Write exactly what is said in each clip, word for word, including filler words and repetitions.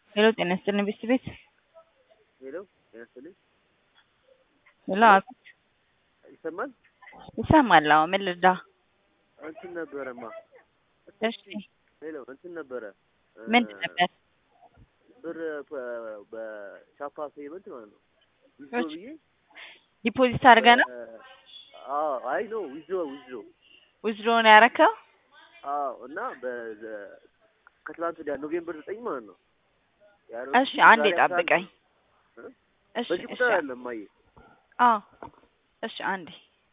ሄሎ ጤና ይስጥልኝ ቤት ቤት ሄሎ ጤና ይስጥልኝ። ሄሎ ሄሎ አቤት ይሰማል? ይሰማል። አዎ ምን ልርዳ? እንትን ነበረማ። እሺ ሄሎ እንትን ነበረ ምንድን ነበር? ብር በቻፓ ፔመንት ማለት ነው ዊዝድሮ እሺ ብዬ ዲፖዚት አድርገህ ነው? አዎ አይ ኖ ዊዝድሮ ዊዝድሮ ዊዝድሮ ነው ያደረከው? አዎ እና ከትላንት ወዲያ ኖቬምበር ዘጠኝ ማለት ነው። እሺ አንዴ ጠብቀኝ። እሺ በዚህ እሺ ቁጥር አይደለም ማየ። አዎ እሺ አንዴ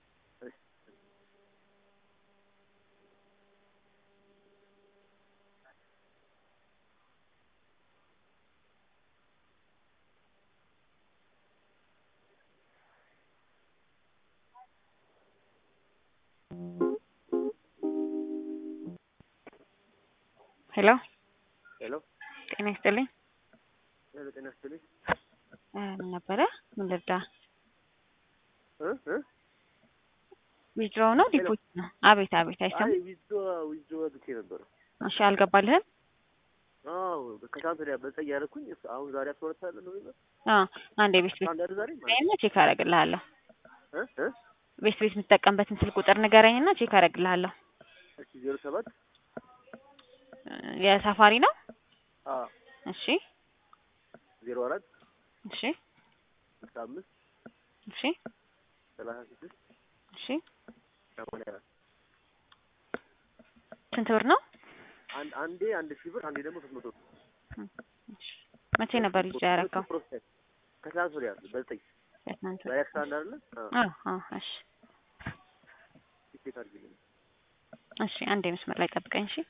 ሄሎ ሄሎ ጤና ይስጥልኝ። ሄሎ ጤና ይስጥልኝ። ምን ነበረ? ምን ልርዳ? እ እ ዊዝድሮ ነው ዲፖዚት ነው? አቤት አቤት አይሰማም። አይ ዊዝድሮ ዊዝድሮ አድርጌ ነበር። እሺ አልገባልህም? አዎ ከትላንት ወዲያ በፀይ ያደረኩኝ አሁን ዛሬ አስወርታለሁ ነው የሚለው። አዎ አንዴ ቤት ቤት አንድ አይደል ዛሬ ማለት ነይና ቼክ አደርግልሃለሁ። እ እ ቤት ቤት የምትጠቀምበትን ስልክ ቁጥር ንገረኝና ቼክ አደርግልሃለሁ። እሺ ዜሮ ሰባት የሳፋሪ ነው? አዎ እሺ ዜሮ አራት እሺ አስራ አምስት እሺ ሰላሳ ስድስት እሺ ሰማንያ አራት ስንት ብር ነው? አንድ አንዴ አንድ ሺህ ብር አንዴ ደግሞ ሶስት መቶ ብር። መቼ ነበር ይዤ ያደረገው? ከትላንት ወዲያ በዘጠኝ ከትናንት ዛሬ አስራ አንድ አይደለ? አዎ አዎ እሺ ቼክ አድርጊልኝ። እሺ አንዴ መስመር ላይ ጠብቀኝ። እሺ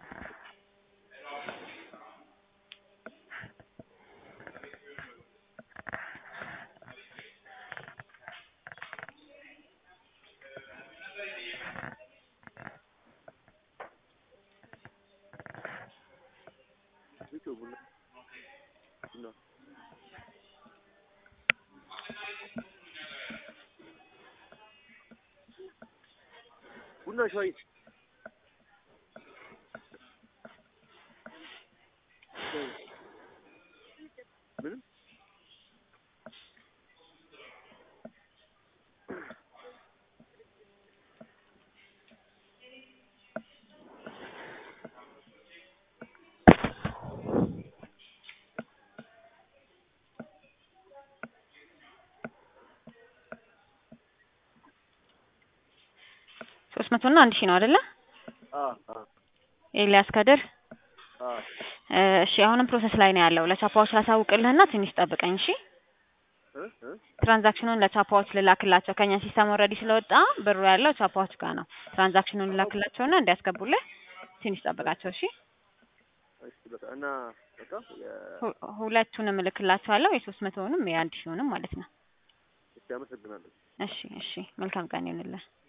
ቡና ቡና ቡና ሻይ ምንም ሶስት መቶ እና አንድ ሺህ ነው አይደለ? አዎ አዎ ኤልያስ ከድር። አዎ እሺ አሁንም ፕሮሰስ ላይ ነው ያለው። ለቻፓዎች ላሳውቅልህና ትንሽ ጠብቀኝ እሺ። እ እ ትራንዛክሽኑን ለቻፓዎች ልላክላቸው ከኛ ሲስተም ኦልሬዲ ስለወጣ ብሩ ያለው ቻፓዎች ጋር ነው። ትራንዛክሽኑን ልላክላቸውና እንዲያስገቡልህ ትንሽ ጠብቃቸው እሺ። እሺ በቃ እና በቃ ሁ- ሁለቱንም እልክላቸዋለሁ የሶስት መቶውንም የአንድ ሺውንም ማለት ነው። እሺ አመሰግናለሁ። እሺ እሺ መልካም ቀን ይሁንልህ።